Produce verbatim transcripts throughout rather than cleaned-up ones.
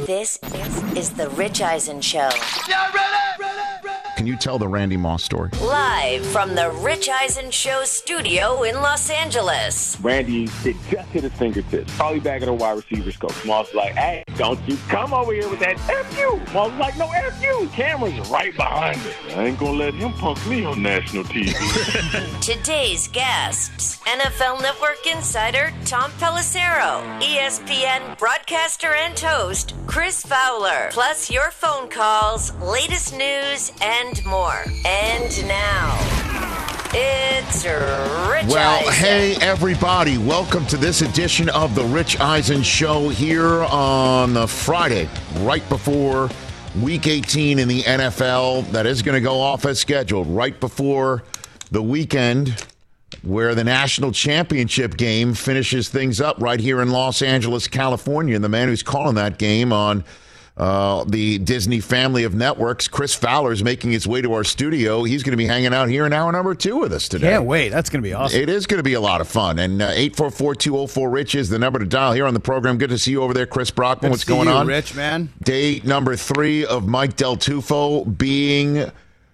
This is the Rich Eisen Show. Y'all ready? Ready? Ready? Can you tell the Randy Moss story? Live from the Rich Eisen Show studio in Los Angeles. Randy did just hit his fingertips. Probably back at the wide receivers coach. Moss was like, hey, don't you come over here with that F you. Moss was like, no F you. Camera's right behind it. I ain't gonna let him punk me on national T V. Today's guests, N F L Network insider Tom Pelissero, E S P N broadcaster and host Chris Fowler, plus your phone calls, latest news, and more. And now, it's Rich Well, Eisen. hey, everybody. Welcome to this edition of the Rich Eisen Show here on the Friday, right before Week eighteen in the N F L. That is going to go off as scheduled, right before the weekend where the national championship game finishes things up right here in Los Angeles, California. And the man who's calling that game on uh, the Disney family of networks, Chris Fowler, is making his way to our studio. He's going to be hanging out here in hour number two with us today. Can't wait. That's going to be awesome. It is going to be a lot of fun. And uh, eight four four, two oh four, RICH is the number to dial here on the program. Good to see you over there, Chris Brockman. Good What's to see going you, on? Rich, man. Day number three of Mike Del Tufo being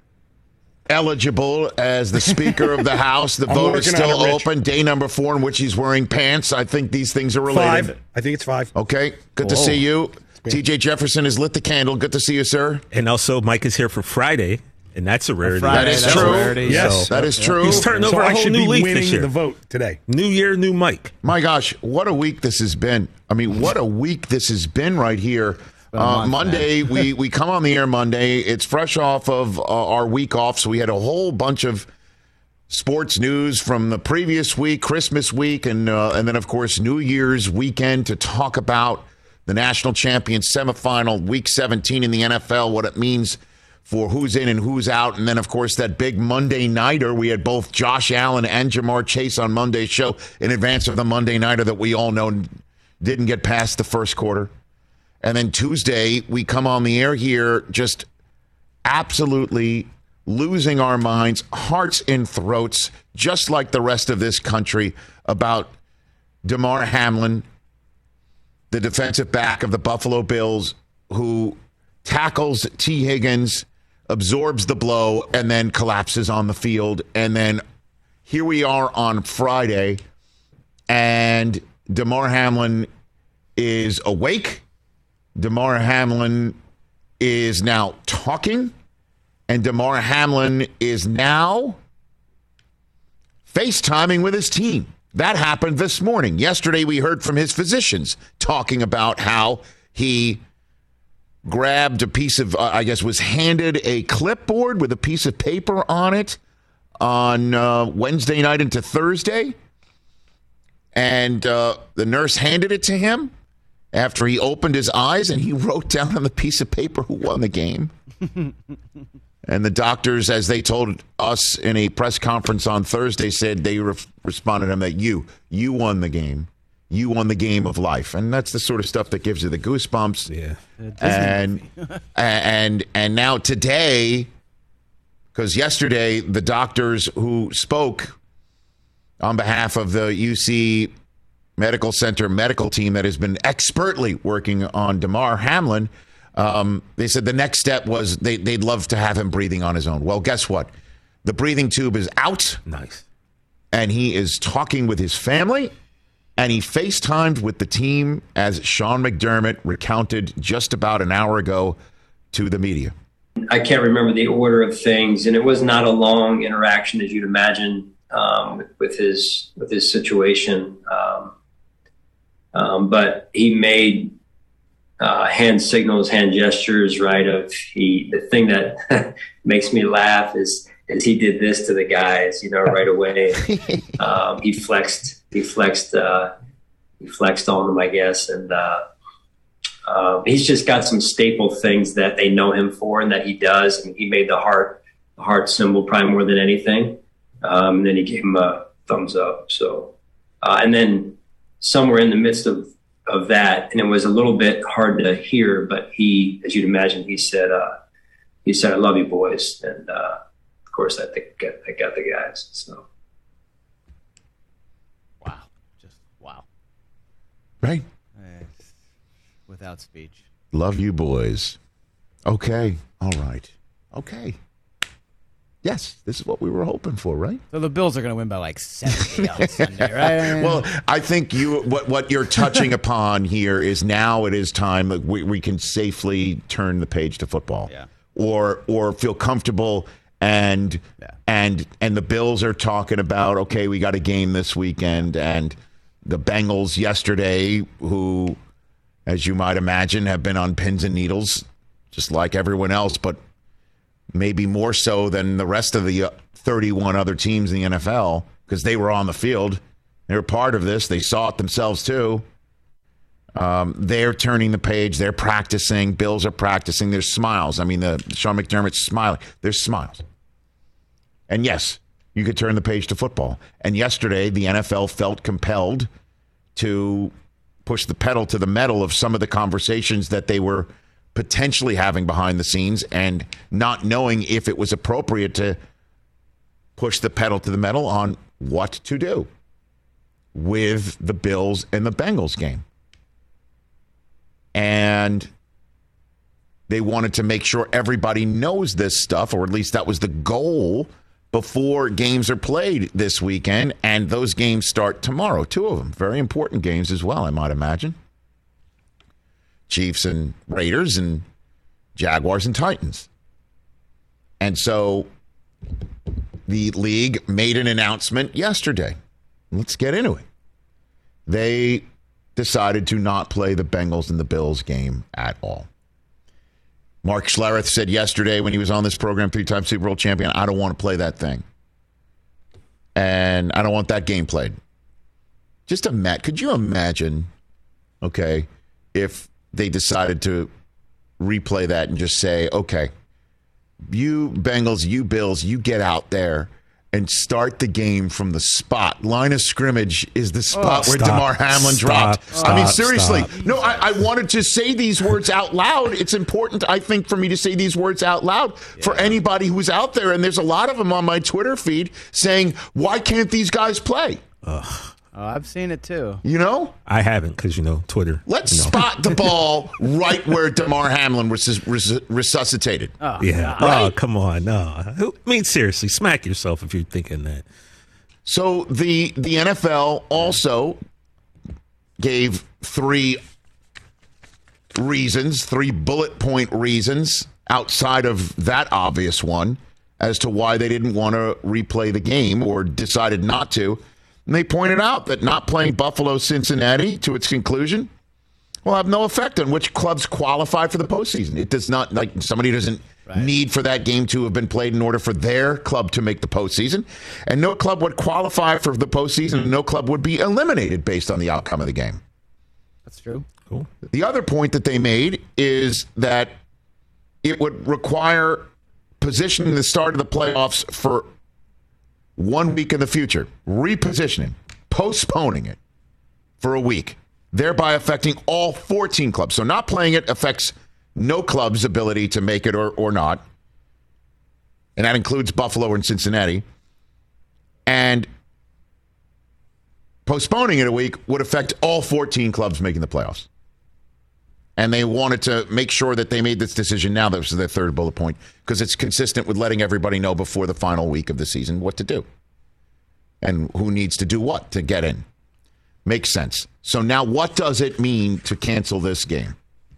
eligible as the Speaker of the House. The I'm vote is working on still it, Rich. open. Day number four in which he's wearing pants. I think these things are related. Five. I think it's five. Okay. Good to Whoa. see you. T J Jefferson has lit the candle. Good to see you, sir. And also, Mike is here for Friday, and that's a rarity. Friday, That is that's true. a rarity, Yes. so- That is true. He's turning So over I a whole should new be leaf winning this year. the vote today. New year, new Mike. My gosh, what a week this has been. I mean, what a week this has been right here. been a Uh, month, Monday, we, we come on the air Monday. It's fresh off of uh, our week off, so we had a whole bunch of sports news from the previous week, Christmas week, and uh, and then, of course, New Year's weekend to talk about the national champion semifinal, week seventeen in the N F L, what it means for who's in and who's out. And then, of course, that big Monday nighter. We had both Josh Allen and Jamar Chase on Monday's show in advance of the Monday nighter that we all know didn't get past the first quarter. And then Tuesday, we come on the air here just absolutely losing our minds, hearts in throats, just like the rest of this country, about Damar Hamlin, the defensive back of the Buffalo Bills, who tackles T. Higgins, absorbs the blow, and then collapses on the field. And then here we are on Friday, and Damar Hamlin is awake. Damar Hamlin is now talking, and Damar Hamlin is now FaceTiming with his team. That happened this morning. Yesterday, we heard from his physicians talking about how he grabbed a piece of, uh, I guess, was handed a clipboard with a piece of paper on it on uh, Wednesday night into Thursday. And uh, the nurse handed it to him after he opened his eyes, and he wrote down on the piece of paper who won the game. And the doctors, as they told us in a press conference on Thursday, said they re- responded to him that you, you won the game. You won the game of life. And that's the sort of stuff that gives you the goosebumps. Yeah. And, and, and now today, because yesterday the doctors who spoke on behalf of the U C Medical Center medical team that has been expertly working on Damar Hamlin, Um, they said the next step was they, they'd love to have him breathing on his own. Well, guess what? The breathing tube is out. Nice. And he is talking with his family. And he FaceTimed with the team, as Sean McDermott recounted just about an hour ago to the media. I can't remember the order of things, and it was not a long interaction, as you'd imagine, um, with, with his with his situation. Um, um, but he made Uh, hand signals, hand gestures, right? Of he, the thing that makes me laugh is is he did this to the guys, you know, right away. um, he flexed, he flexed, uh, he flexed on them, I guess, and uh, uh, he's just got some staple things that they know him for, and that he does. And he made the heart, the heart symbol probably more than anything. Um, and then he gave him a thumbs up. So, uh, and then somewhere in the midst of of that, and it was a little bit hard to hear, but he, as you'd imagine, he said, uh, he said, "I love you, boys." And, uh, of course, I think I got, I got the guys. So. Wow. Just wow. Right? Eh, without speech. Love you, boys. Okay. All right. Okay. Yes, this is what we were hoping for, right? So the Bills are going to win by like seventy on Sunday, right? Well, I think you what what you're touching upon here is now it is time that we, we can safely turn the page to football, yeah. or or feel comfortable and yeah. and and the Bills are talking about okay, we got a game this weekend, and the Bengals yesterday, who, as you might imagine, have been on pins and needles, just like everyone else, but maybe more so than the rest of the thirty-one other teams in the N F L because they were on the field. They were part of this. They saw it themselves, too. Um, they're turning the page. They're practicing. Bills are practicing. There's smiles. I mean, the Sean McDermott's smiling. There's smiles. And, yes, you could turn the page to football. And yesterday, the N F L felt compelled to push the pedal to the metal of some of the conversations that they were potentially having behind the scenes and not knowing if it was appropriate to push the pedal to the metal on what to do with the Bills and the Bengals game. And they wanted to make sure everybody knows this stuff, or at least that was the goal before games are played this weekend. And those games start tomorrow, two of them. Very important games as well, I might imagine. Chiefs and Raiders and Jaguars and Titans. And so the league made an announcement yesterday. Let's get into it. They decided to not play the Bengals and the Bills game at all. Mark Schlereth said yesterday when he was on this program, three-time Super Bowl champion, I don't want to play that thing. And I don't want that game played. Just a Matt, could you imagine, okay, if they decided to replay that and just say, okay, you Bengals, you Bills, you get out there and start the game from the spot. Line of scrimmage is the spot oh, where stop, Damar Hamlin stop, dropped. stop, I mean, seriously. stop. No, I, I wanted to say these words out loud. It's important, I think, for me to say these words out loud yeah. for anybody who's out there. And there's a lot of them on my Twitter feed saying, why can't these guys play? Ugh. Oh, I've seen it too. You know? I haven't because, you know, Twitter. Let's you know. spot the ball right where Damar Hamlin was res- resuscitated. Oh, yeah. Right? Oh, come on. No. I mean, seriously, smack yourself if you're thinking that. So the the N F L also gave three reasons, three bullet point reasons outside of that obvious one as to why they didn't want to replay the game or decided not to. And they pointed out that not playing Buffalo-Cincinnati to its conclusion will have no effect on which clubs qualify for the postseason. It does not, like, somebody doesn't right. need for that game to have been played in order for their club to make the postseason. And no club would qualify for the postseason, and no club would be eliminated based on the outcome of the game. That's true. Cool. The other point that they made is that it would require positioning the start of the playoffs for one week in the future, repositioning, postponing it for a week, thereby affecting all fourteen clubs. So not playing it affects no club's ability to make it or, or not. And that includes Buffalo and Cincinnati. And postponing it a week would affect all fourteen clubs making the playoffs. And they wanted to make sure that they made this decision now. That was their third bullet point, because it's consistent with letting everybody know before the final week of the season what to do and who needs to do what to get in. Makes sense. So now what does it mean to cancel this game?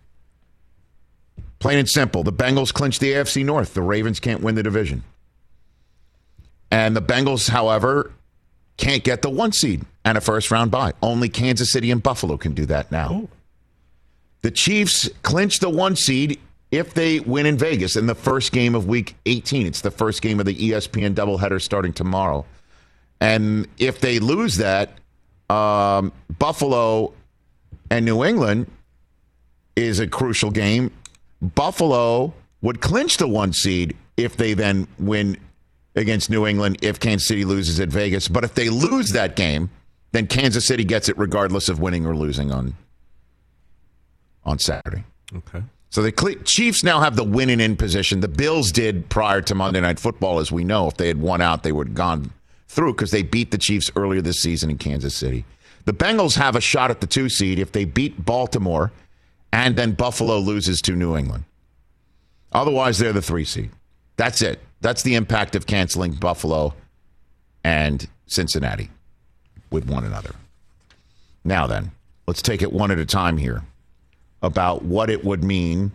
Plain and simple. The Bengals clinch the A F C North. The Ravens can't win the division. And the Bengals, however, can't get the one seed and a first round bye. Only Kansas City and Buffalo can do that now. Oh. The Chiefs clinch the one seed if they win in Vegas in the first game of week eighteen. It's the first game of the E S P N doubleheader starting tomorrow. And if they lose that, um, Buffalo and New England is a crucial game. Buffalo would clinch the one seed if they then win against New England if Kansas City loses at Vegas. But if they lose that game, then Kansas City gets it regardless of winning or losing on on Saturday. Okay. So the Chiefs now have the winning in position. The Bills did prior to Monday Night Football, as we know. If they had won out, they would have gone through because they beat the Chiefs earlier this season in Kansas City. The Bengals have a shot at the two seed if they beat Baltimore and then Buffalo loses to New England. Otherwise, they're the three seed. That's it. That's the impact of canceling Buffalo and Cincinnati with one another. Now then, let's take it one at a time here about what it would mean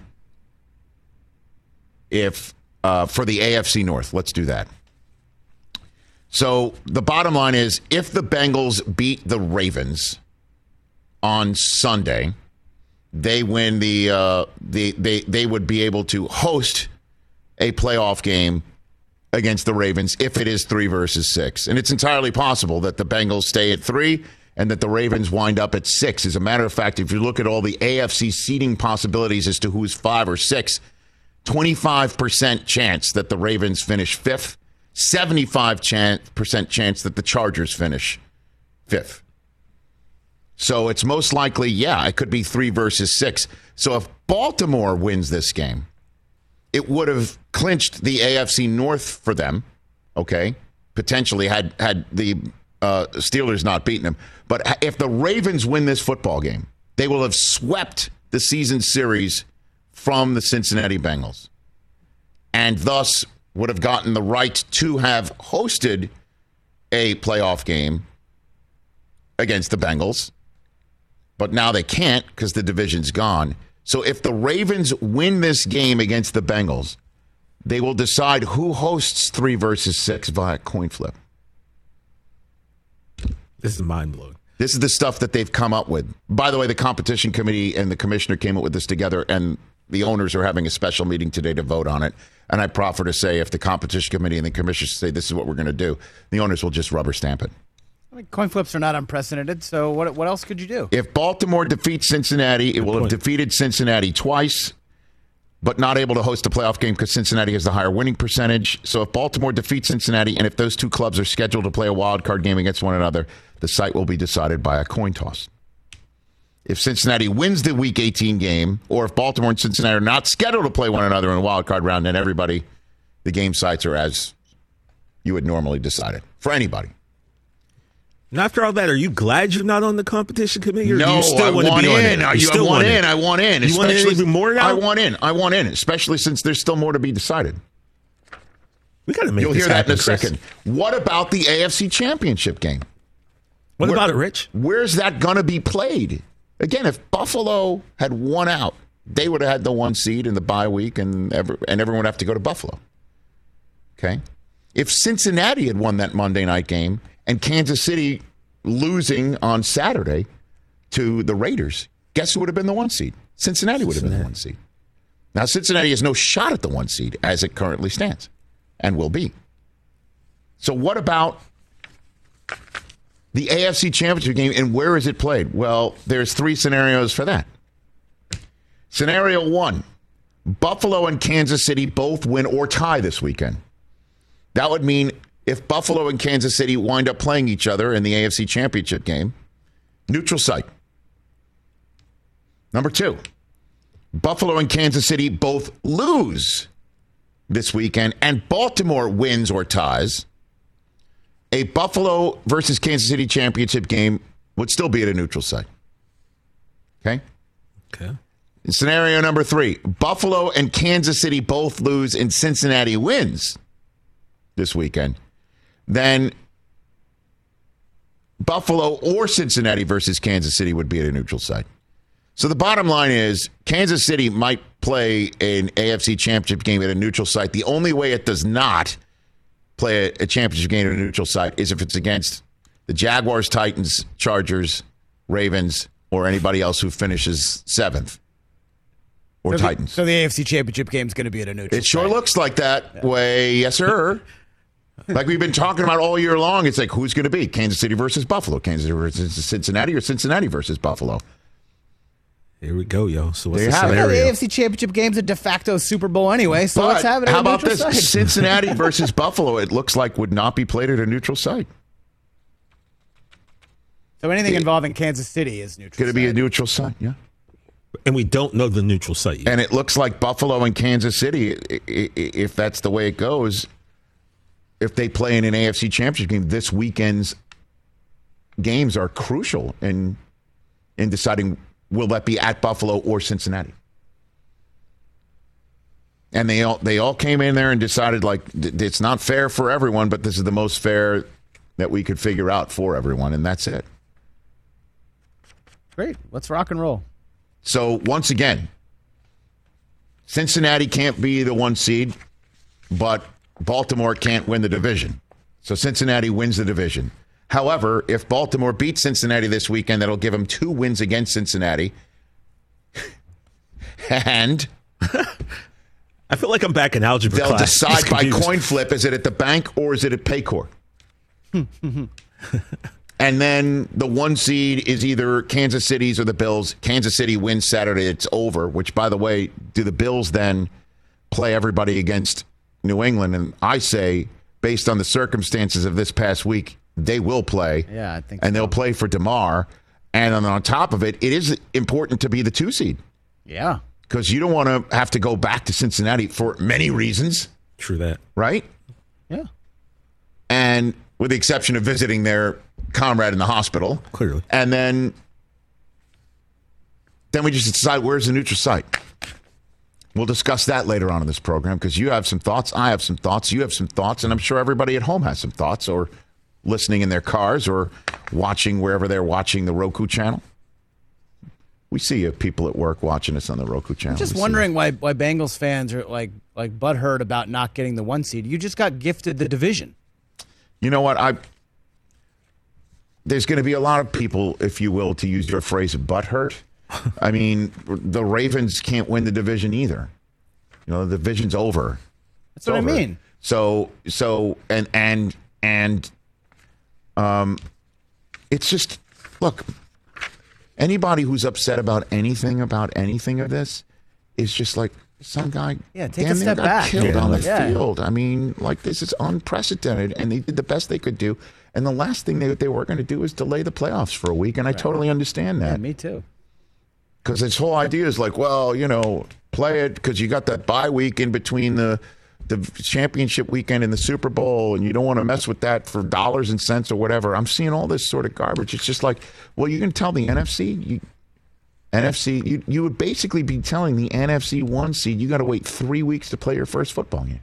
if uh, for the A F C North. Let's do that. So the bottom line is, if the Bengals beat the Ravens on Sunday, they win the uh, the they they would be able to host a playoff game against the Ravens if it is three versus six. And it's entirely possible that the Bengals stay at three and that the Ravens wind up at six. As a matter of fact, if you look at all the A F C seeding possibilities as to who's five or six, twenty-five percent chance that the Ravens finish fifth, seventy-five percent chance that the Chargers finish fifth. So it's most likely, yeah, it could be three versus six. So if Baltimore wins this game, it would have clinched the A F C North for them, okay? Potentially had had the uh, Steelers not beaten them. But if the Ravens win this football game, they will have swept the season series from the Cincinnati Bengals and thus would have gotten the right to have hosted a playoff game against the Bengals. But now they can't because the division's gone. So if the Ravens win this game against the Bengals, they will decide who hosts three versus six via coin flip. This is mind-blowing. This is the stuff that they've come up with. By the way, the competition committee and the commissioner came up with this together, and the owners are having a special meeting today to vote on it. And I proffer to say, if the competition committee and the commissioner say this is what we're going to do, the owners will just rubber stamp it. I mean, coin flips are not unprecedented, so what what else could you do? If Baltimore defeats Cincinnati, it will have defeated Cincinnati twice, but not able to host a playoff game because Cincinnati has the higher winning percentage. So if Baltimore defeats Cincinnati, and if those two clubs are scheduled to play a wild card game against one another, the site will be decided by a coin toss. If Cincinnati wins the Week eighteen game, or if Baltimore and Cincinnati are not scheduled to play one another in a wild card round, then everybody, the game sites are as you would normally decide it for anybody. And after all that, are you glad you're not on the competition committee? Or No, do you still I want, want to be in. On it? I, You I still want want in. I want in. You want in even more now? I want in. I want in, especially since there's still more to be decided. We got to make You'll this hear that in a happen, Chris. second. What about the A F C Championship game? What Where, about it, Rich? Where's that going to be played? Again, if Buffalo had won out, they would have had the one seed in the bye week, and every, and everyone would have to go to Buffalo. Okay? If Cincinnati had won that Monday night game and Kansas City losing on Saturday to the Raiders, guess who would have been the one seed? Cincinnati would have been the one seed. Now, Cincinnati has no shot at the one seed as it currently stands and will be. So what about the A F C Championship game, and where is it played? Well, there's three scenarios for that. Scenario one, Buffalo and Kansas City both win or tie this weekend. That would mean if Buffalo and Kansas City wind up playing each other in the A F C Championship game, neutral site. Number two, Buffalo and Kansas City both lose this weekend, and Baltimore wins or ties. A Buffalo versus Kansas City championship game would still be at a neutral site. Okay? Okay. In scenario number three, Buffalo and Kansas City both lose and Cincinnati wins this weekend. Then Buffalo or Cincinnati versus Kansas City would be at a neutral site. So the bottom line is Kansas City might play an A F C championship game at a neutral site. The only way it does not play a, a championship game at a neutral site is if it's against the Jaguars, Titans, Chargers, Ravens, or anybody else who finishes seventh. Or so Titans. The, so the A F C Championship game is going to be at a neutral It sure site. looks like that yeah. way. Yes, sir. Like we've been talking about all year long. It's like, who's going to be? Kansas City versus Buffalo. Kansas City versus Cincinnati, or Cincinnati versus Buffalo. Here we go, yo. So what's there the you have scenario? it. The A F C Championship game's a de facto Super Bowl anyway, so but let's have it at how a about neutral this? site. Cincinnati versus Buffalo, it looks like would not be played at a neutral site. So anything it, involving Kansas City is neutral Going to be a site. neutral site, yeah. And we don't know the neutral site yet. And it looks like Buffalo and Kansas City, if that's the way it goes, if they play in an A F C Championship game, this weekend's games are crucial in in deciding will that be at Buffalo or Cincinnati? And they all they all came in there and decided, like, it's not fair for everyone, but this is the most fair that we could figure out for everyone, and that's it. Great. Let's rock and roll. So, once again, Cincinnati can't be the one seed, but Baltimore can't win the division. So, Cincinnati wins the division. However, if Baltimore beats Cincinnati this weekend, that'll give them two wins against Cincinnati. And I feel like I'm back in algebra they'll class. decide by coin flip, is it at the bank or is it at Paycor? And then the one seed is either Kansas City's or the Bills. Kansas City wins Saturday, it's over, which, by the way, do the Bills then play everybody against New England? And I say, based on the circumstances of this past week, they will play. Yeah, I think And so. they'll play for DeMar. And then on top of it, it is important to be the two seed. Yeah. Because you don't want to have to go back to Cincinnati for many reasons, True that. right? Yeah. And with the exception of visiting their comrade in the hospital. Clearly. And then, then we just decide where's the neutral site. We'll discuss that later on in this program because you have some thoughts, I have some thoughts, you have some thoughts, and I'm sure everybody at home has some thoughts or listening in their cars or watching wherever they're watching the Roku channel. We see you people at work watching us on the Roku channel. I'm just We see wondering why why Bengals fans are like like butthurt about not getting the one seed. You just got gifted the division. You know what? I there's going to be a lot of people, if you will, to use your phrase, butthurt. I mean, the Ravens can't win the division either. You know, the division's over. That's what It's I over. mean. So, so, and and and, um, it's just look. Anybody who's upset about anything about anything of this is just like some guy. Yeah, take a damn near step got back. Killed Yeah. on the Yeah. field. I mean, like this is unprecedented, and they did the best they could do. And the last thing they they were going to do is delay the playoffs for a week, and I totally understand Yeah, that. me too. Because this whole idea is like, well, you know, play it because you got that bye week in between the the championship weekend and the Super Bowl, and you don't want to mess with that for dollars and cents or whatever. I'm seeing all this sort of garbage. It's just like, well, you can tell the N F C, you, N F C, you, you would basically be telling the N F C one seed, you got to wait three weeks to play your first football game.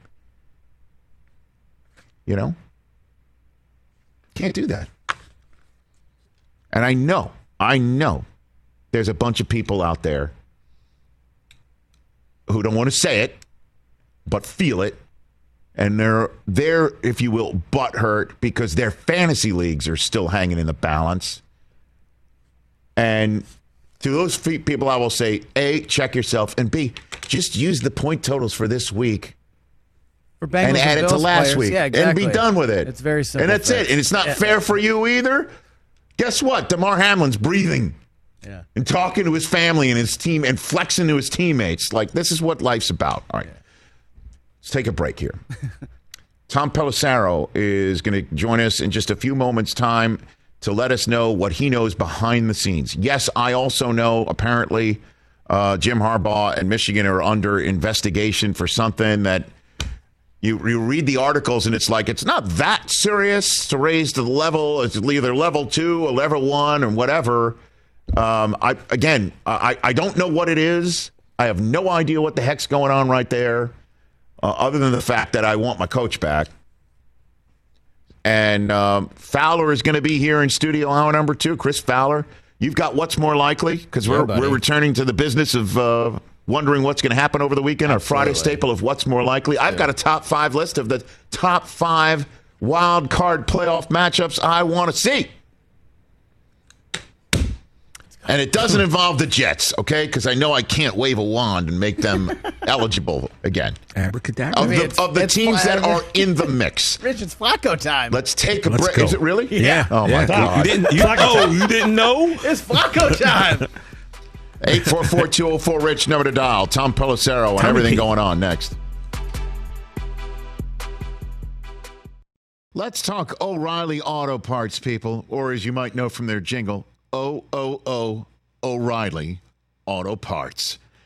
You know? Can't do that. And I know, I know there's a bunch of people out there who don't want to say it, but feel it. And they're, they're, if you will, butthurt because their fantasy leagues are still hanging in the balance. And to those fe- people, I will say, A, check yourself, and B, just use the point totals for this week For Bengals and add it to Bills last players, week yeah, and exactly. be done with it. It's very simple. And that's fix. it. And it's not Yeah. fair for you either. Guess what? DeMar Hamlin's breathing. Yeah. And talking to his family and his team and flexing to his teammates. Like, this is what life's about. All right. Let's take a break here. Tom Pelissero is going to join us in just a few moments' time to let us know what he knows behind the scenes. Yes, I also know, apparently, uh, Jim Harbaugh and Michigan are under investigation for something that you, you read the articles and it's like, it's not that serious to raise to the level. It's either level two or level one or whatever. Um, I again, I, I don't know what it is. I have no idea what the heck's going on right there, uh, other than the fact that I want my coach back. And um, Fowler is going to be here in studio hour number two. Chris Fowler, you've got what's more likely because we're Yeah, buddy. we're returning to the business of uh, wondering what's going to happen over the weekend. Our Friday staple of what's more likely. I've got a top five list of the top five wild card playoff matchups I want to see. And it doesn't involve the Jets, okay? Because I know I can't wave a wand and make them eligible again. Abracadabra. Of mean, the, it's- of the it's teams that fine. are in the mix. Rich, it's Flacco time. Let's take a Let's break. go. Is it really? Yeah. Oh, Yeah. my God. You didn't, you, oh, you didn't know? It's Flacco time. eight four four, two oh four, RICH, number to dial. Tom Pelissero and Tommy everything P. going on next. Let's talk O'Reilly Auto Parts, people, or as you might know from their jingle, O O O O'Reilly Auto Parts.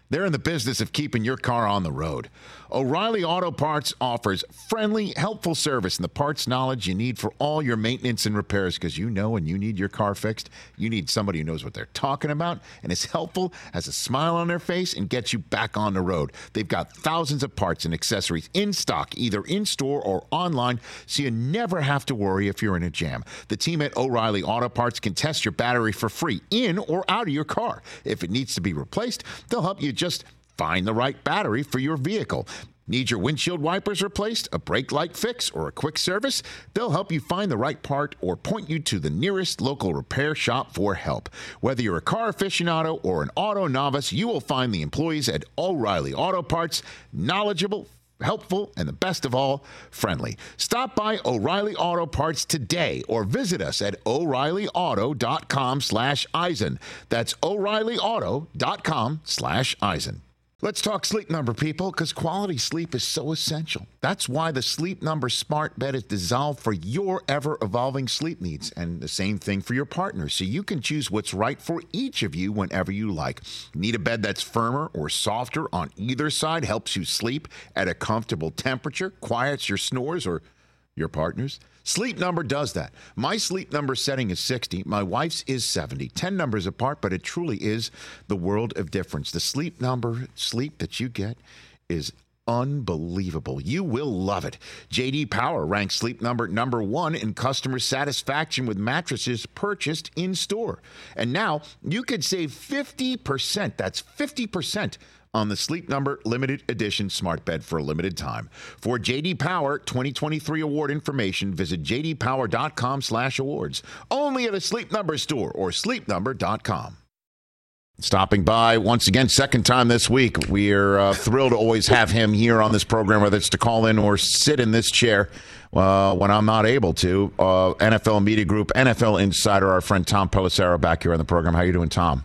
They're in the business of keeping your car on the road. O'Reilly Auto Parts offers friendly, helpful service and the parts knowledge you need for all your maintenance and repairs, because you know when you need your car fixed, you need somebody who knows what they're talking about and is helpful, has a smile on their face, and gets you back on the road. They've got thousands of parts and accessories in stock, either in-store or online, so you never have to worry if you're in a jam. The team at O'Reilly Auto Parts can test your battery for free in or out of your car. If it needs to be replaced, they'll help you just find the right battery for your vehicle. Need your windshield wipers replaced, a brake light fix, or a quick service? They'll help you find the right part or point you to the nearest local repair shop for help. Whether you're a car aficionado or an auto novice, you will find the employees at O'Reilly Auto Parts knowledgeable, helpful, and the best of all, friendly. Stop by O'Reilly Auto Parts today or visit us at O'Reilly Auto dot com slash Eisen. That's O'Reilly Auto dot com slash Eisen. Let's talk Sleep Number, people, because quality sleep is so essential. That's why the Sleep Number smart bed is designed for your ever-evolving sleep needs, and the same thing for your partner, so you can choose what's right for each of you whenever you like. Need a bed that's firmer or softer on either side, helps you sleep at a comfortable temperature, quiets your snores or your partner's? Sleep Number does that. My Sleep Number setting is sixty. My wife's is seventy. ten numbers apart, but it truly is the world of difference. The Sleep Number sleep that you get is unbelievable. You will love it. J D Power ranks Sleep Number number one in customer satisfaction with mattresses purchased in store. And now you could save fifty percent. That's fifty percent on the Sleep Number limited edition smart bed for a limited time. For J D Power twenty twenty-three award information, visit j d power dot com slash awards. Only at a Sleep Number store or sleep number dot com. Stopping by once again, second time this week. We're uh, thrilled to always have him here on this program, whether it's to call in or sit in this chair uh, when I'm not able to. Uh, N F L Media Group, N F L Insider, our friend Tom Pelissero back here on the program. How you doing, Tom?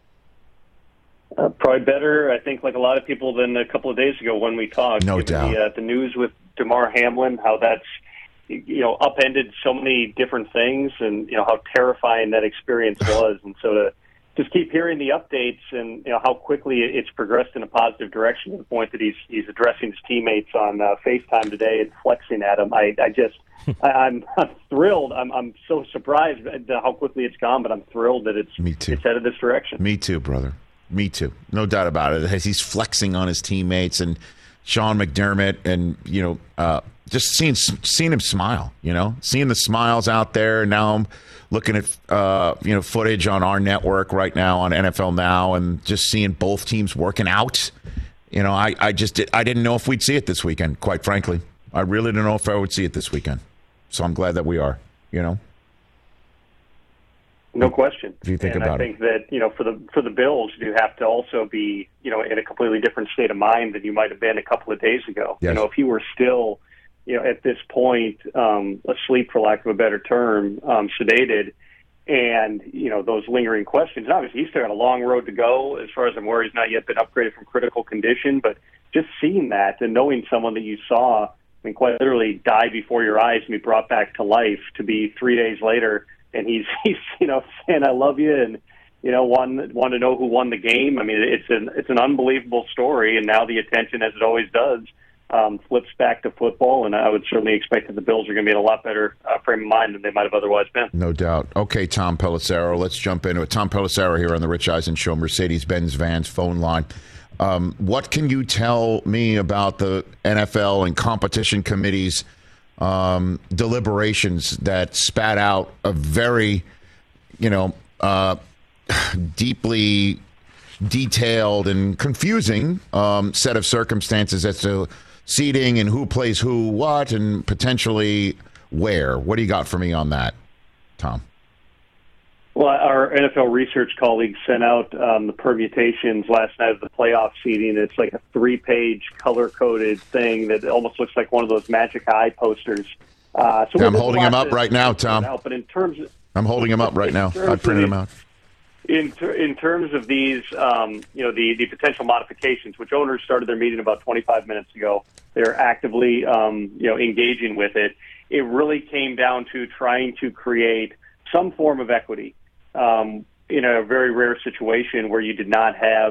Uh, probably better, I think, like a lot of people, than a couple of days ago when we talked. No Given doubt. The, uh, the news with Damar Hamlin, how that's, you know, upended so many different things, and, you know, how terrifying that experience was. And so to just keep hearing the updates and, you know, how quickly it's progressed in a positive direction to the point that he's he's addressing his teammates on uh, FaceTime today and flexing at them. I, I just, I, I'm, I'm thrilled. I'm, I'm so surprised at how quickly it's gone, but I'm thrilled that it's, Me too. it's headed this direction. Me too, brother. Me too. No doubt about it. As he's flexing on his teammates and Sean McDermott, and, you know, uh, just seeing seeing him smile, you know, seeing the smiles out there. Now I'm looking at, uh, you know, footage on our network right now on N F L Now, and just seeing both teams working out. You know, I, I just did, I didn't know if we'd see it this weekend, quite frankly. I really didn't know if I would see it this weekend. So I'm glad that we are, you know. No question. If you think and about I it. think that, you know, for the for the Bills, you have to also be, you know, in a completely different state of mind than you might have been a couple of days ago. Yes. You know, if you were still, you know, at this point, um, asleep, for lack of a better term, um, sedated, and, you know, those lingering questions. And obviously, he's still got a long road to go. As far as I'm aware, he's not yet been upgraded from critical condition. But just seeing that and knowing someone that you saw, I mean, quite literally die before your eyes and be brought back to life, to be three days later, and he's, he's, you know, saying I love you, and, you know, want want to know who won the game. I mean, it's an it's an unbelievable story, and now the attention, as it always does, um, flips back to football. And I would certainly expect that the Bills are going to be in a lot better uh, frame of mind than they might have otherwise been. No doubt. Okay, Tom Pelissero, let's jump into it. Tom Pelissero here on the Rich Eisen Show, Mercedes-Benz Vans phone line. Um, what can you tell me about the N F L and competition committees um, deliberations that spat out a very, you know, uh, deeply detailed and confusing um, set of circumstances as to seeding and who plays who, what, and potentially where? What do you got for me on that, Tom? Well, our N F L research colleagues sent out um, the permutations last night of the playoff seeding. It's like a three-page color-coded thing that almost looks like one of those Magic Eye posters. Uh, so I'm holding them up right now, Tom. Out, but in terms of, I'm holding them up right now. I printed them out. In ter- in terms of these, um, you know, the, the potential modifications, which owners started their meeting about twenty-five minutes ago, they're actively, um, you know, engaging with it. It really came down to trying to create some form of equity um, in a very rare situation where you did not have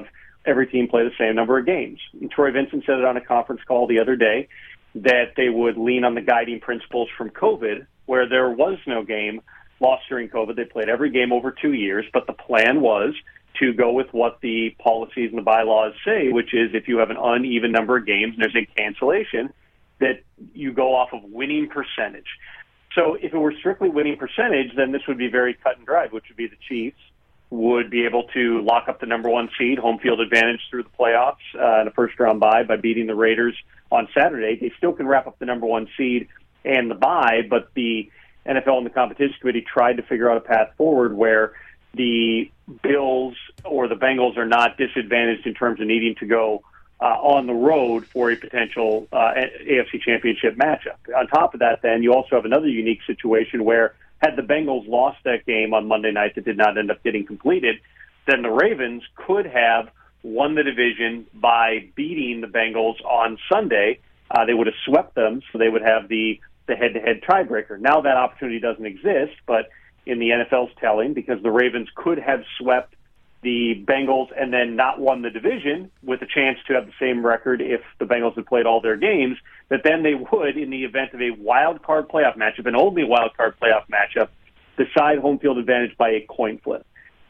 every team play the same number of games. And Troy Vincent said it on a conference call the other day that they would lean on the guiding principles from COVID, where there was no game lost during COVID. They played every game over two years, but the plan was to go with what the policies and the bylaws say, which is if you have an uneven number of games and there's a cancellation, that you go off of winning percentage. So if it were strictly winning percentage, then this would be very cut and dried, which would be the Chiefs would be able to lock up the number one seed, home field advantage through the playoffs, uh, in a first-round bye by beating the Raiders on Saturday. They still can wrap up the number one seed and the bye, but the N F L and the Competition Committee tried to figure out a path forward where the Bills or the Bengals are not disadvantaged in terms of needing to go uh, on the road for a potential uh, A F C Championship matchup. On top of that, then, you also have another unique situation where had the Bengals lost that game on Monday night that did not end up getting completed, then the Ravens could have won the division by beating the Bengals on Sunday. Uh, they would have swept them, so they would have the, the head-to-head tiebreaker. Now that opportunity doesn't exist, but in the N F L's telling, because the Ravens could have swept the Bengals and then not won the division with a chance to have the same record if the Bengals had played all their games, that then they would, in the event of a wild card playoff matchup, and only a wild card playoff matchup, decide home field advantage by a coin flip.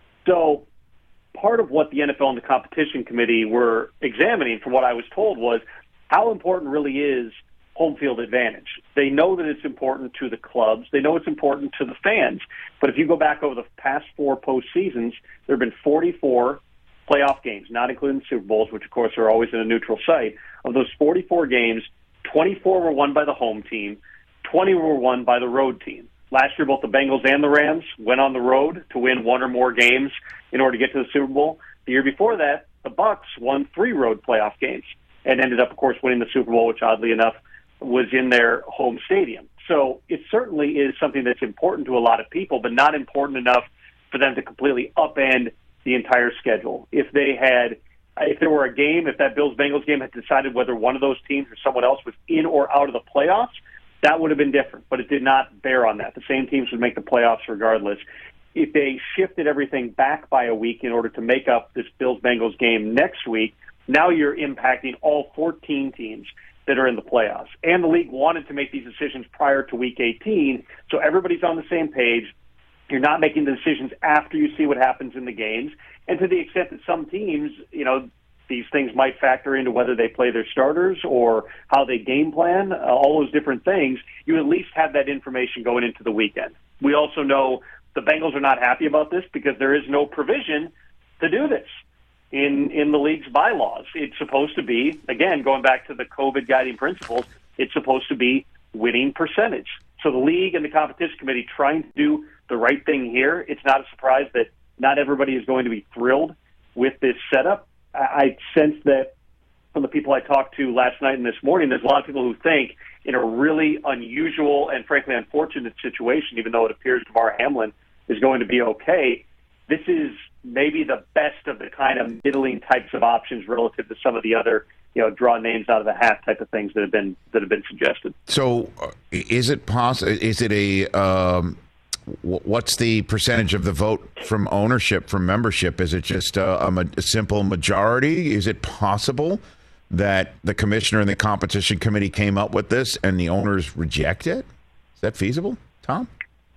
So part of what the N F L and the Competition Committee were examining, from what I was told, was how important really is home field advantage. They know that it's important to the clubs. They know it's important to the fans. But if you go back over the past four postseasons, there have been forty-four playoff games, not including the Super Bowls, which, of course, are always in a neutral site. Of those forty-four games, twenty-four were won by the home team, twenty were won by the road team. Last year, both the Bengals and the Rams went on the road to win one or more games in order to get to the Super Bowl. The year before that, the Bucs won three road playoff games and ended up, of course, winning the Super Bowl, which, oddly enough, was in their home stadium. So it certainly is something that's important to a lot of people, but not important enough for them to completely upend the entire schedule. If they had, if there were a game, if that Bills-Bengals game had decided whether one of those teams or someone else was in or out of the playoffs, that would have been different, but it did not bear on that. The same teams would make the playoffs regardless. If they shifted everything back by a week in order to make up this Bills-Bengals game next week, now you're impacting all fourteen teams that are in the playoffs. And the league wanted to make these decisions prior to week eighteen, so everybody's on the same page. You're not making the decisions after you see what happens in the games. And to the extent that some teams, you know, these things might factor into whether they play their starters or how they game plan, uh, all those different things, you at least have that information going into the weekend. We also know the Bengals are not happy about this because there is no provision to do this in in the league's bylaws. It's supposed to be, again, going back to the COVID guiding principles, it's supposed to be winning percentage. So the league and the competition committee trying to do the right thing here. It's not a surprise that not everybody is going to be thrilled with this setup. I, I sense that from the people I talked to last night and this morning, there's a lot of people who think in a really unusual and frankly unfortunate situation, even though it appears Damar Hamlin is going to be okay, this is maybe the best of the kind of middling types of options relative to some of the other, you know, draw names out of the hat type of things that have been that have been suggested. So, uh, is it possible? Is it a um, w- what's the percentage of the vote from ownership, from membership? Is it just a, a, ma- a simple majority? Is it possible that the commissioner and the competition committee came up with this and the owners reject it? Is that feasible, Tom?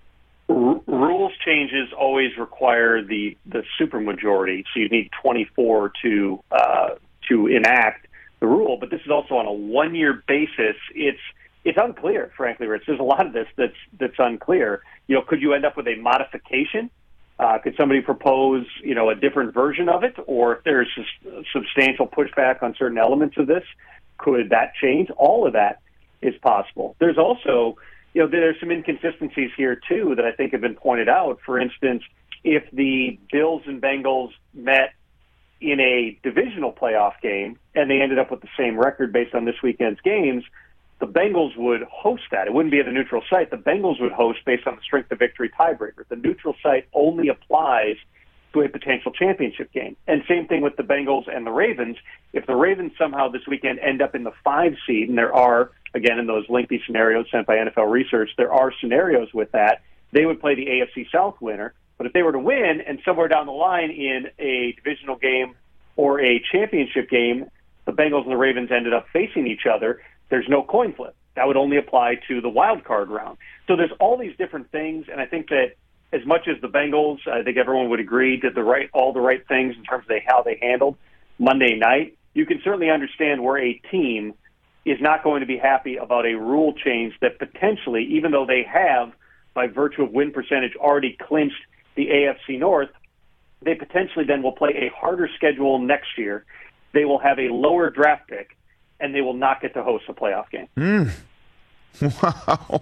R- rules changes always require the, the supermajority, so you need twenty-four to uh, to enact the rule. But this is also on a one-year basis. It's it's unclear, frankly, Rich. There's a lot of this that's that's unclear. You know, could you end up with a modification? Uh, could somebody propose, you know, a different version of it, or if there's substantial pushback on certain elements of this, could that change? All of that is possible. There's also, you know, there's some inconsistencies here, too, that I think have been pointed out. For instance, if the Bills and Bengals met in a divisional playoff game and they ended up with the same record based on this weekend's games, the Bengals would host that. It wouldn't be at a neutral site. The Bengals would host based on the strength of victory tiebreaker. The neutral site only applies to a potential championship game. And same thing with the Bengals and the Ravens. If the Ravens somehow this weekend end up in the five seed, and there are, again, in those lengthy scenarios sent by N F L Research, there are scenarios with that, they would play the A F C South winner. But if they were to win and somewhere down the line in a divisional game or a championship game, the Bengals and the Ravens ended up facing each other, there's no coin flip. That would only apply to the wild card round. So there's all these different things, and I think that as much as the Bengals, I think everyone would agree, did the right all the right things in terms of they, how they handled Monday night, you can certainly understand where a team is not going to be happy about a rule change that potentially, even though they have, by virtue of win percentage, already clinched the A F C North, they potentially then will play a harder schedule next year. They will have a lower draft pick, and they will not get to host a playoff game. Mm. Wow.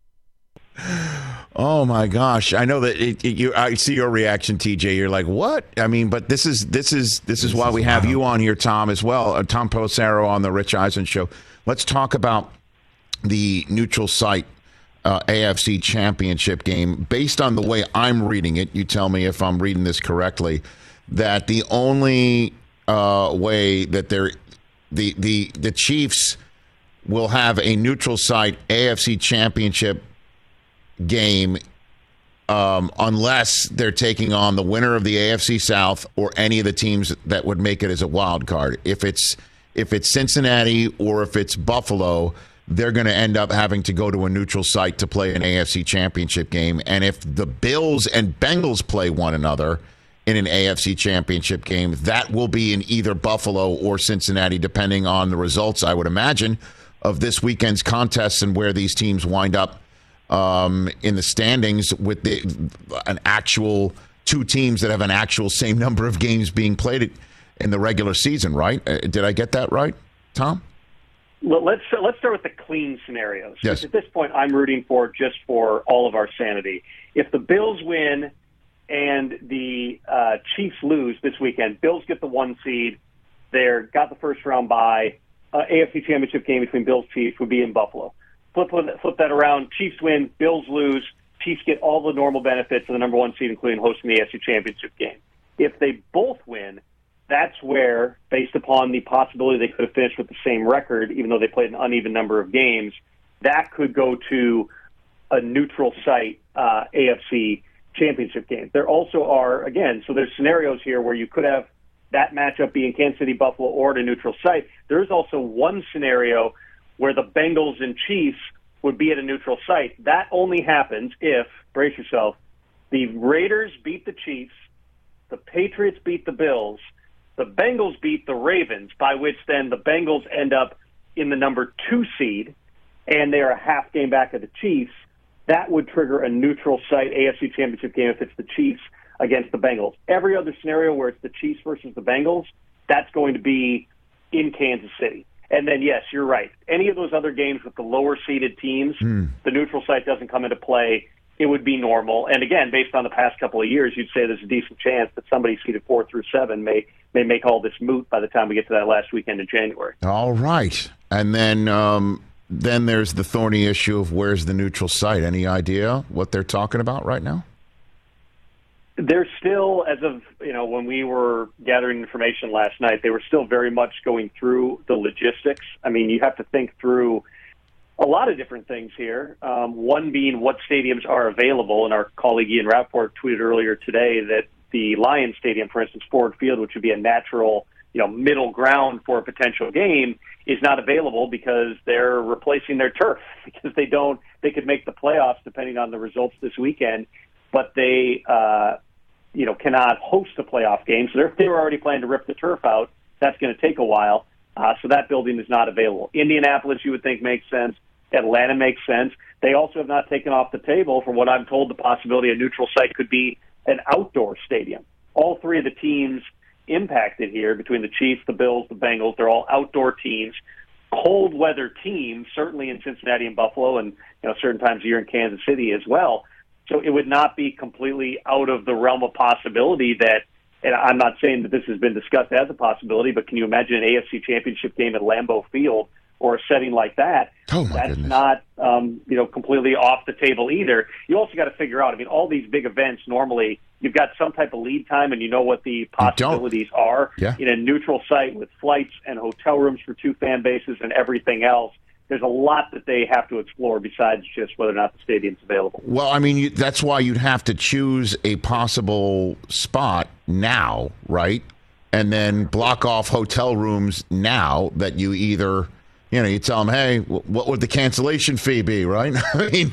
Oh my gosh! I know that it, it, you. I see your reaction, T J. You're like, "What?" I mean, but this is this is this is this why is we wild. have you on here, Tom, as well. Uh, Tom Pelissero on the Rich Eisen Show. Let's talk about the neutral site uh, A F C Championship game. Based on the way I'm reading it, you tell me if I'm reading this correctly. That the only uh, way that they're the the the Chiefs will have a neutral site A F C Championship game um, unless they're taking on the winner of the A F C South or any of the teams that would make it as a wild card. If it's if it's Cincinnati or if it's Buffalo, they're going to end up having to go to a neutral site to play an A F C Championship game. And if the Bills and Bengals play one another in an A F C Championship game, that will be in either Buffalo or Cincinnati, depending on the results, I would imagine, of this weekend's contests and where these teams wind up um, in the standings with the, an actual two teams that have an actual same number of games being played in the regular season, right? Uh, did I get that right, Tom? Well, let's uh, let's start with the clean scenarios. Yes. At this point, I'm rooting for just for all of our sanity. If the Bills win and the uh, Chiefs lose this weekend, Bills get the one seed. They're got the first round bye. Uh, A F C Championship game between Bills Chiefs would be in Buffalo. Flip flip that around. Chiefs win. Bills lose. Chiefs get all the normal benefits of the number one seed, including hosting the A F C Championship game. If they both win, that's where, based upon the possibility they could have finished with the same record, even though they played an uneven number of games, that could go to a neutral site uh, A F C Championship game. There also are, again, so there's scenarios here where you could have that matchup being Kansas City, Buffalo, or at a neutral site. There's also one scenario where the Bengals and Chiefs would be at a neutral site. That only happens if, brace yourself, the Raiders beat the Chiefs, the Patriots beat the Bills, the Bengals beat the Ravens, by which then the Bengals end up in the number two seed, and they are a half game back of the Chiefs. That would trigger a neutral site A F C Championship game if it's the Chiefs against the Bengals. Every other scenario where it's the Chiefs versus the Bengals, that's going to be in Kansas City. And then, yes, you're right. Any of those other games with the lower-seeded teams, mm. the neutral site doesn't come into play. It would be normal. And again, based on the past couple of years, you'd say there's a decent chance that somebody seeded four through seven may may make all this moot by the time we get to that last weekend in January. All right. And then um, then there's the thorny issue of where's the neutral site. Any idea what they're talking about right now? They're still, as of, you know, when we were gathering information last night, they were still very much going through the logistics. I mean, you have to think through a lot of different things here. Um, one being what stadiums are available. And our colleague Ian Rappaport tweeted earlier today that the Lions Stadium, for instance, Ford Field, which would be a natural, you know, middle ground for a potential game, is not available because they're replacing their turf because they don't, they could make the playoffs depending on the results this weekend, but they, uh, you know, cannot host a playoff game. So they're, they were already planning to rip the turf out. That's going to take a while. Uh, so that building is not available. Indianapolis, you would think, makes sense. Atlanta makes sense. They also have not taken off the table, from what I'm told, the possibility a neutral site could be an outdoor stadium. All three of the teams impacted here, between the Chiefs, the Bills, the Bengals, they're all outdoor teams. Cold weather teams, certainly in Cincinnati and Buffalo, and you know certain times of year in Kansas City as well. So it would not be completely out of the realm of possibility that, and I'm not saying that this has been discussed as a possibility, but can you imagine an A F C Championship game at Lambeau Field or a setting like that? Oh my That's goodness. not um, you know completely off the table either. You also got to figure out, I mean, all these big events, normally you've got some type of lead time and you know what the possibilities are. Yeah. In a neutral site with flights and hotel rooms for two fan bases and everything else, there's a lot that they have to explore besides just whether or not the stadium's available. Well, I mean, you, that's why you'd have to choose a possible spot now, right? and then block off hotel rooms now that you either, you know, you tell them, hey, what would the cancellation fee be, right? I mean,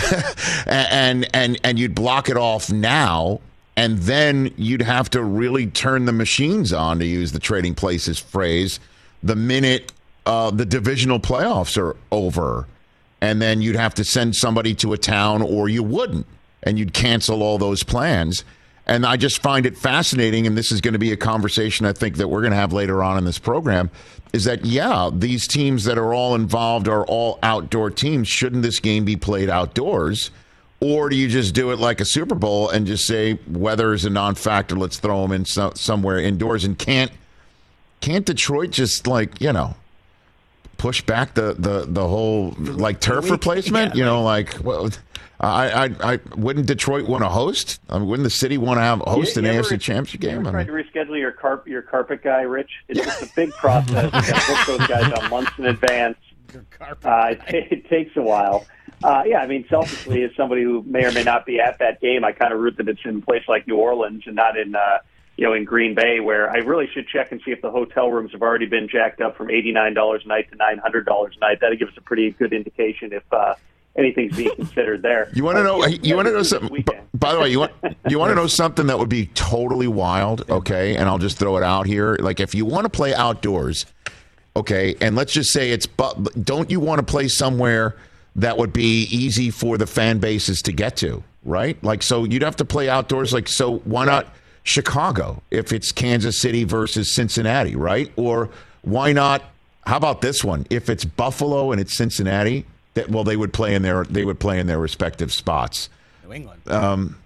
and and and you'd block it off now, and then you'd have to really turn the machines on, to use the Trading Places phrase, the minute uh, the divisional playoffs are over. And then you'd have to send somebody to a town, or you wouldn't, and you'd cancel all those plans. And I just find it fascinating, and this is going to be a conversation I think that we're going to have later on in this program, is that, yeah, these teams that are all involved are all outdoor teams. Shouldn't this game be played outdoors? Or do you just do it like a Super Bowl and just say weather is a non-factor, let's throw them in so, somewhere indoors? And can't can't Detroit just, like, you know, push back the, the, the whole, like, turf replacement? Yeah, you know, like, well, I, I, I wouldn't Detroit want to host? I mean, wouldn't the city want to have host you, an you A F C ever, Championship game? You ever I tried mean, to reschedule your carp your carpet guy, Rich? It's just a big process. You got to book those guys on months in advance. Uh, it, it takes a while. Uh, yeah, I mean, selfishly, as somebody who may or may not be at that game, I kind of root that it's in a place like New Orleans and not in, uh, you know, in Green Bay, where I really should check and see if the hotel rooms have already been jacked up from eighty-nine dollars a night to nine hundred dollars a night. That'll give us a pretty good indication if uh, anything's being considered there. You want to know? You, you want to know something? B- by the way, you want you want to know something that would be totally wild? Okay, and I'll just throw it out here. Like, if you want to play outdoors, okay, and let's just say it's, but don't you want to play somewhere that would be easy for the fan bases to get to, right? Like, so you'd have to play outdoors. Like, so why not Chicago if it's Kansas City versus Cincinnati, right? Or why not? How about this one? If it's Buffalo and it's Cincinnati, that well, they would play in their they would play in their respective spots. New England. Um,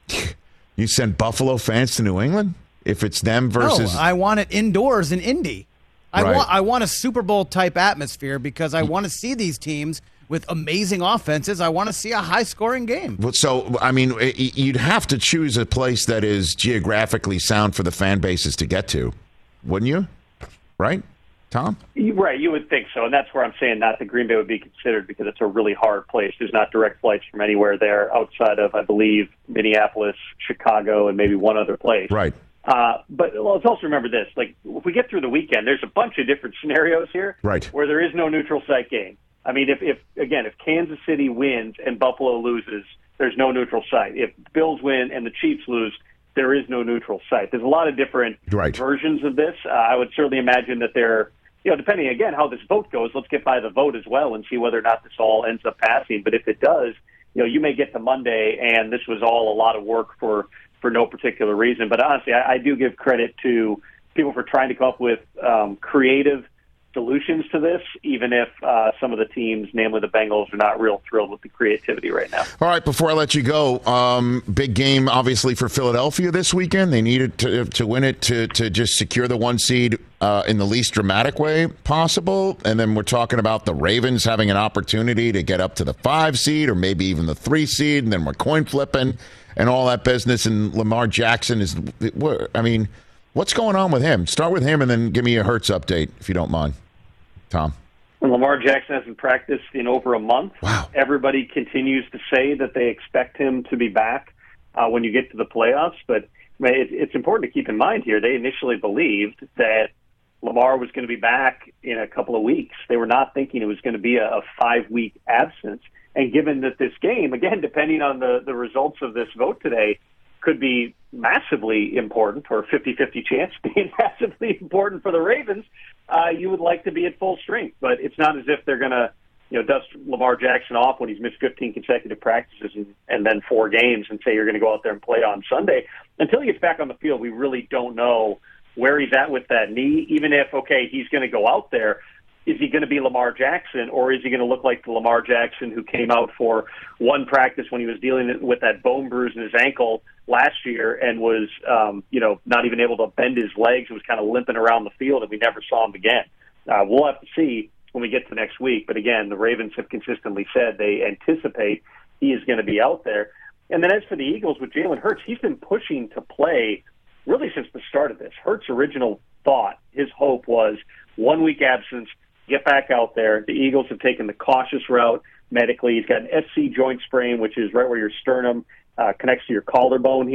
you send Buffalo fans to New England if it's them versus. No, I want it indoors in Indy. I Right. want I want a Super Bowl type atmosphere because I want to see these teams with amazing offenses. I want to see a high scoring game. Well, so, I mean, it- you'd have to choose a place that is geographically sound for the fan bases to get to, wouldn't you? Right, Tom? Right, you would think so, and that's where I'm saying not that Green Bay would be considered because it's a really hard place. There's not direct flights from anywhere there outside of, I believe, Minneapolis, Chicago, and maybe one other place. Right. Uh, but well, let's also remember this. Like, if we get through the weekend, there's a bunch of different scenarios here Right. where there is no neutral site game. I mean, if, if again, if Kansas City wins and Buffalo loses, there's no neutral site. If Bills win and the Chiefs lose, there is no neutral site. There's a lot of different Right. versions of this. Uh, I would certainly imagine that they're, you know, depending, again, how this vote goes, let's get by the vote as well and see whether or not this all ends up passing. But if it does, you know, you may get to Monday and this was all a lot of work for, for no particular reason. But honestly, I, I do give credit to people for trying to come up with um, creative solutions to this, even if uh, some of the teams, namely the Bengals, are not real thrilled with the creativity right now. All right, before I let you go, um, big game obviously for Philadelphia this weekend. They needed to to win it to to just secure the one seed uh, in the least dramatic way possible. And then we're talking about the Ravens having an opportunity to get up to the five seed or maybe even the three seed. And then we're coin flipping and all that business. And Lamar Jackson is, I mean, what's going on with him? Start with him and then give me a Hurts update if you don't mind, Tom. When Lamar Jackson hasn't practiced in over a month, Wow. everybody continues to say that they expect him to be back uh, when you get to the playoffs. But I mean, it, it's important to keep in mind here, they initially believed that Lamar was going to be back in a couple of weeks. They were not thinking it was going to be a, a five-week absence. And given that this game, again, depending on the, the results of this vote today, could be massively important, or fifty-fifty chance being massively important for the Ravens, uh, you would like to be at full strength. But it's not as if they're going to, you know, dust Lamar Jackson off when he's missed fifteen consecutive practices and, and then four games and say you're going to go out there and play on Sunday. Until he gets back on the field, we really don't know where he's at with that knee. Even if, okay, he's going to go out there, is he going to be Lamar Jackson, or is he going to look like the Lamar Jackson who came out for one practice when he was dealing with that bone bruise in his ankle last year and was, um, you know, not even able to bend his legs and was kind of limping around the field, and we never saw him again? Uh, we'll have to see when we get to next week. But again, the Ravens have consistently said they anticipate he is going to be out there. And then as for the Eagles with Jalen Hurts, he's been pushing to play really since the start of this. Hurts' original thought, his hope was one week absence, get back out there. The Eagles have taken the cautious route medically. He's got an S C joint sprain, which is right where your sternum uh, connects to your collarbone here.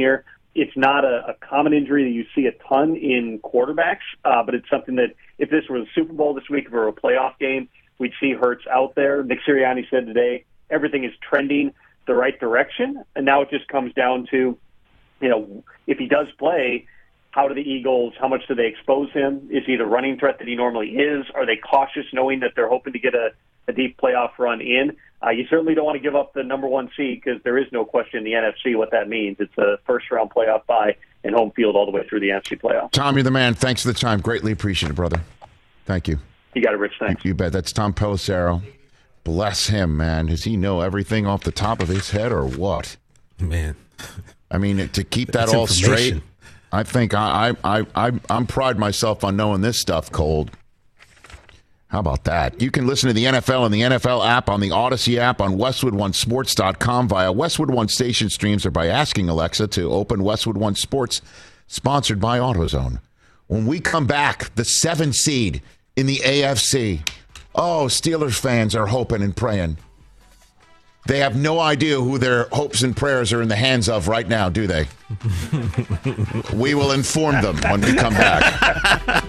it's not a, a common injury that you see a ton in quarterbacks, uh, but it's something that if this were the Super Bowl this week, if it were a playoff game, we'd see Hurts out there. Nick Sirianni said today everything is trending the right direction, and now it just comes down to, you know, if he does play, how do the Eagles, how much do they expose him? Is he the running threat that he normally is? Are they cautious knowing that they're hoping to get a, a deep playoff run in? Uh, you certainly don't want to give up the number one seed because there is no question in the N F C what that means. It's a first-round playoff bye and home field all the way through the N F C playoffs. Tom, you're the man. Thanks for the time. Greatly appreciate it, brother. Thank you. You got it, Rich. Thanks. You bet. That's Tom Pelissero. Bless him, man. Does he know everything off the top of his head or what? Man. I mean, to keep that That's all straight, information. I think I, I, I, I'm pride myself on knowing this stuff cold. How about that? You can listen to the N F L and the N F L app on the Odyssey app on Westwood One Sports dot com via Westwood One station streams or by asking Alexa to open Westwood One Sports, sponsored by AutoZone. When we come back, the seventh seed in the A F C. Oh, Steelers fans are hoping and praying. They have no idea who their hopes and prayers are in the hands of right now, do they? We will inform them when we come back.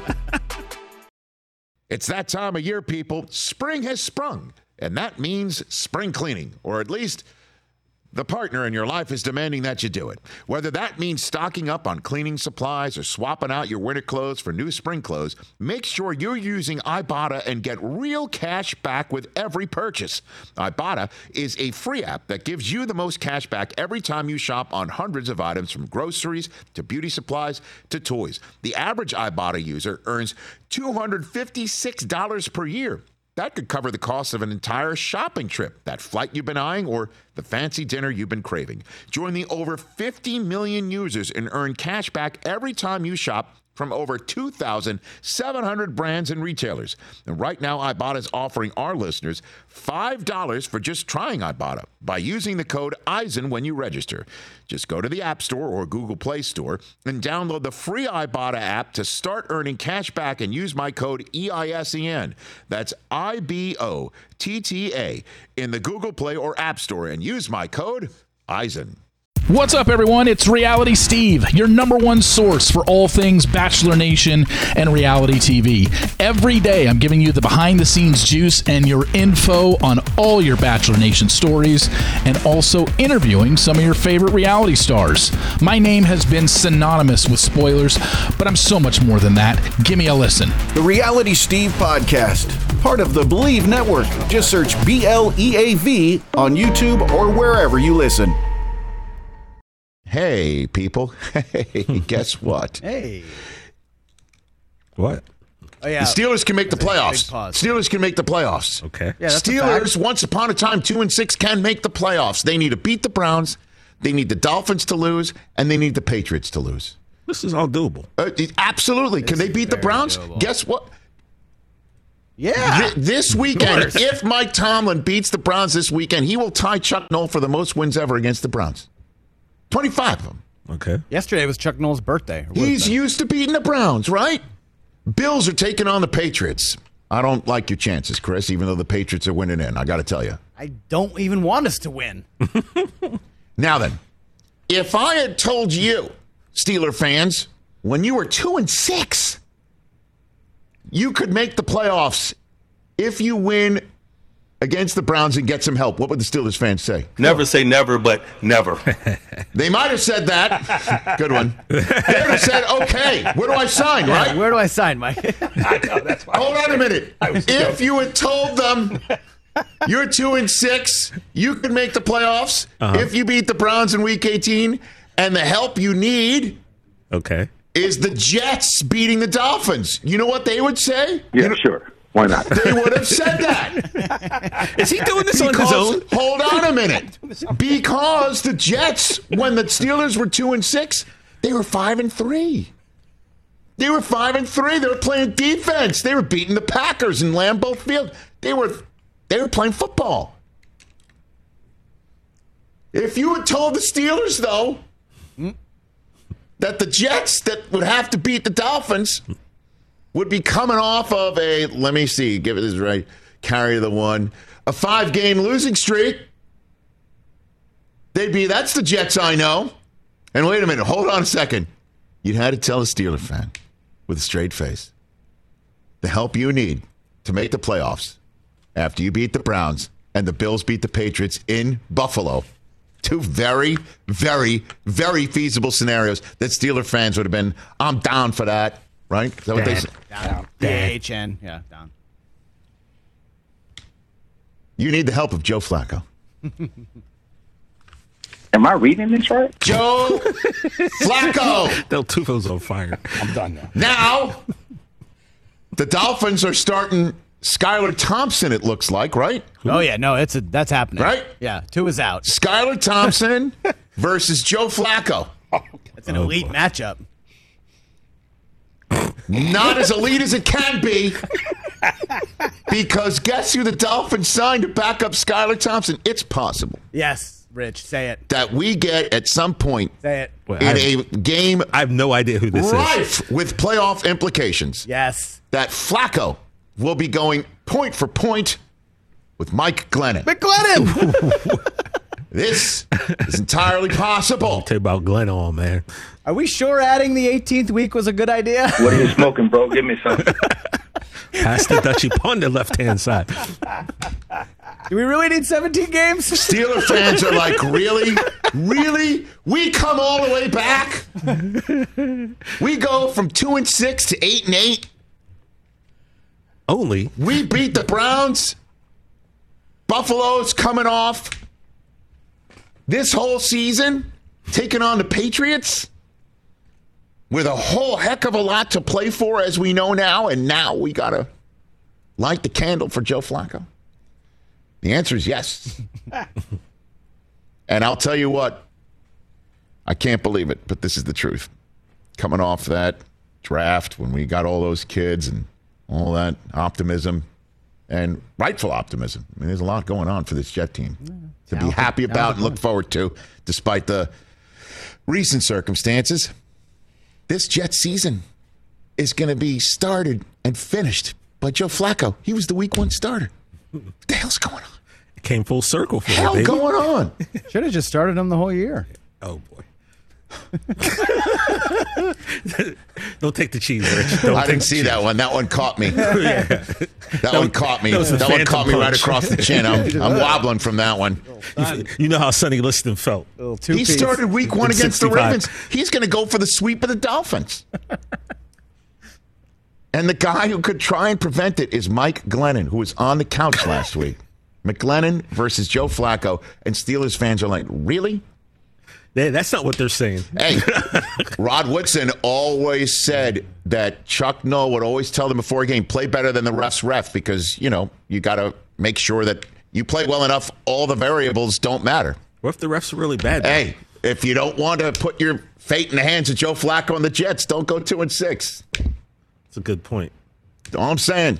It's that time of year, people. Spring has sprung, and that means spring cleaning, or at least the partner in your life is demanding that you do it. Whether that means stocking up on cleaning supplies or swapping out your winter clothes for new spring clothes, make sure you're using Ibotta and get real cash back with every purchase. Ibotta is a free app that gives you the most cash back every time you shop on hundreds of items, from groceries to beauty supplies to toys. The average Ibotta user earns two hundred fifty-six dollars per year. That could cover the cost of an entire shopping trip, that flight you've been eyeing, or the fancy dinner you've been craving. Join the over fifty million users and earn cash back every time you shop from over two thousand seven hundred brands and retailers. And right now, Ibotta is offering our listeners five dollars for just trying Ibotta by using the code Eisen when you register. Just go to the App Store or Google Play Store and download the free Ibotta app to start earning cash back and use my code E I S E N. That's I B O T T A in the Google Play or App Store and use my code Eisen. What's up, everyone? It's Reality Steve, your number one source for all things Bachelor Nation and reality T V. Every day, I'm giving you the behind-the-scenes juice and your info on all your Bachelor Nation stories, and also interviewing some of your favorite reality stars. My name has been synonymous with spoilers, but I'm so much more than that. Give me a listen. The Reality Steve Podcast, part of the Believe Network. Just search B L E A V on YouTube or wherever you listen. Hey, people. Hey, guess what? Hey. What? Oh, yeah. The Steelers can make the Big playoffs. pause. Steelers can make the playoffs. Okay. Yeah, that's a Steelers, fact. once upon a time, two and six, can make the playoffs. They need to beat the Browns. They need the Dolphins to lose, and they need the Patriots to lose. This is all doable. Uh, absolutely. Can This they is beat the very Browns? doable. Guess what? Yeah. Th- this weekend, course. if Mike Tomlin beats the Browns this weekend, he will tie Chuck Noll for the most wins ever against the Browns. twenty-five of them. Okay. Yesterday was Chuck Noll's birthday. Or He's was it? used to beating the Browns, right? Bills are taking on the Patriots. I don't like your chances, Chris, even though the Patriots are winning in. I got to tell you. I don't even want us to win. Now then, if I had told you, Steeler fans, when you were two and six, you could make the playoffs if you win against the Browns and get some help, what would the Steelers fans say? Never say never, but never. They might have said that. Good one. They would have said, okay, where do I sign, right? Yeah, where do I sign, Mike? I know, that's why. Hold on a minute. If you had told them you're two and six, you could make the playoffs Uh-huh. if you beat the Browns in week eighteen, and the help you need Okay. is the Jets beating the Dolphins. You know what they would say? Yeah, sure. Why not? They would have said that. Is he doing this Because, on his own? hold on a minute. Because the Jets, when the Steelers were two and six, they were five and three. They were five and three. They were playing defense. They were beating the Packers in Lambeau Field. They were they were playing football. If you had told the Steelers, though, that the Jets that would have to beat the Dolphins would be coming off of a, let me see, give it this right, carry the one, a five-game losing streak. They'd be, that's the Jets I know. And wait a minute, hold on a second. You had to tell a Steeler fan with a straight face the help you need to make the playoffs after you beat the Browns and the Bills beat the Patriots in Buffalo. Two very, very, very feasible scenarios that Steeler fans would have been, I'm down for that, right? Is that what they said? Down. D A H N. Yeah, down. You need the help of Joe Flacco. Am I reading this right? Joe Flacco. Del Tufo's on fire. I'm done now. Now, the Dolphins are starting Skylar Thompson, it looks like, right? Oh, yeah. No, it's a, that's happening. Right? Yeah. Two is out. Skylar Thompson versus Joe Flacco. It's an elite matchup. Not as elite as it can be. Because guess who the Dolphins signed to back up Skylar Thompson? It's possible. Yes, Rich. Say it. That we get at some point Say it. Well, in I, a game I have no idea who this rife is. with playoff implications. Yes. That Flacco will be going point for point with Mike Glennon. McGlennon! This is entirely possible. I'll tell you about Glenn on, man. Are we sure adding the eighteenth week was a good idea? What are you smoking, bro? Give me some. Pass the Dutchie on the left-hand side. Do we really need seventeen games? Steeler fans are like, really? Really? We come all the way back? We go from two and six to eight and eight? Only. We beat the Browns? Buffalo's coming off this whole season, taking on the Patriots with a whole heck of a lot to play for, as we know now, and now we got to light the candle for Joe Flacco? The answer is yes. And I'll tell you what, I can't believe it, but this is the truth. Coming off that draft when we got all those kids and all that optimism, and rightful optimism. I mean, there's a lot going on for this Jet team yeah, to be happy about and look forward to, despite the recent circumstances. This Jet season is going to be started and finished by Joe Flacco. He was the week one starter. What the hell's going on? It came full circle for hell you, going on? Should have just started him the whole year. Oh, boy. Don't take the cheese, Rich. Don't I didn't see cheese. that one. That one caught me. Yeah. That, that one caught me. That, that one caught me punch. right across the chin. I'm, I'm wobbling from that one. You, you know how Sonny Liston felt. He started week one against the Ravens. He's going to go for the sweep of the Dolphins. And the guy who could try and prevent it is Mike Glennon, who was on the couch last week. McGlennon versus Joe Flacco. And Steelers fans are like, really? Yeah, that's not what they're saying. Hey, Rod Woodson always said that Chuck Noll would always tell them before a game, play better than the ref's ref, because, you know, you got to make sure that you play well enough, all the variables don't matter. What if the refs are really bad? Hey, if you don't want to put your fate in the hands of Joe Flacco and the Jets, don't go two and six. That's a good point. All I'm saying.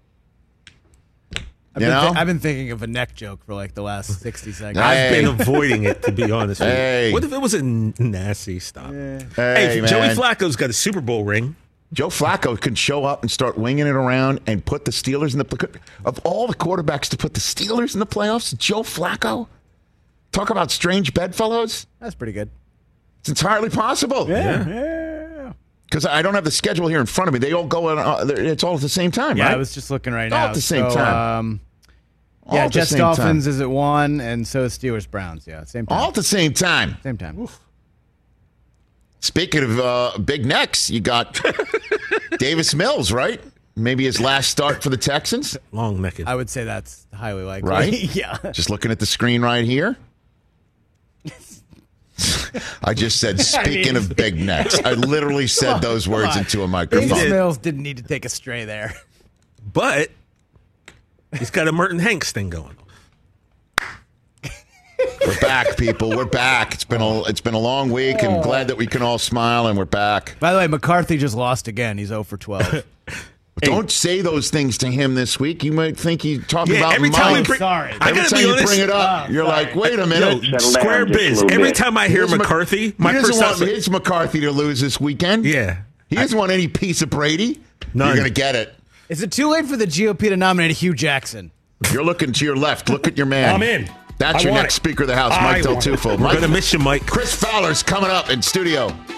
I've You been, know? th- I've been thinking of a neck joke for like the last sixty seconds. I've Hey. been avoiding it, to be honest with you. Hey. What if it was a nasty stop? Yeah. Hey, Hey, man. Joey Flacco's got a Super Bowl ring. Joe Flacco can show up and start winging it around and put the Steelers in the of all the quarterbacks to put the Steelers in the playoffs. Joe Flacco, talk about strange bedfellows. That's pretty good. It's entirely possible. Yeah, yeah. Because I don't have the schedule here in front of me. They all go. Uh, it's all at the same time, Yeah, right? I was just looking right All now. at the same So, time. Um, All yeah, at the Jets same Dolphins time. is at one, and so is Steelers Browns. Yeah, same time. All at the same time. Same time. Speaking of uh, big necks, you got Davis Mills, right? Maybe his last start for the Texans. Long neck. I would say that's highly likely. Right? Yeah. Just looking at the screen right here. I just said, speaking I mean, of big necks. I literally said on, those come words on. into a Davis microphone. Mills didn't need to take a stray there. But he's got a Merton Hanks thing going on. We're back, people. We're back. It's been a it's been a long week. I'm glad that we can all smile, and we're back. By the way, McCarthy just lost again. He's zero for twelve. Don't say those things to him this week. You might think he's talking Yeah, about every time we Mike. bring, sorry. I Every gotta time be you honest. bring it up, Oh, you're sorry. like, wait a Yo, minute. Settle square down just a biz. little Every bit. time I hear Here's Mc- McCarthy, He my doesn't first want thought, his McCarthy to lose this weekend. yeah, He doesn't want any piece of Brady. None. You're going to get it. Is it too late for the G O P to nominate Hugh Jackson? You're looking to your left. Look at your man. I'm in. That's I your want next it. Speaker of the House, I Mike Del want it. Tufo. We're going to miss you, Mike. Chris Fowler's coming up in studio.